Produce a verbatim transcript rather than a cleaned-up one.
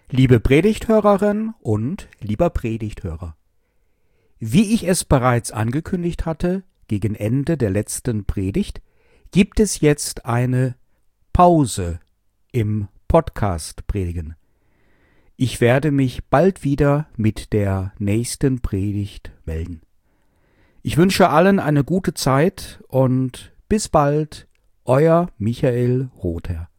Liebe Predigthörerin und lieber Predigthörer, wie ich es bereits angekündigt hatte, gegen Ende der letzten Predigt, gibt es jetzt eine Pause im Podcast Predigen. Ich werde mich bald wieder mit der nächsten Predigt melden. Ich wünsche allen eine gute Zeit und bis bald, euer Michael Rother.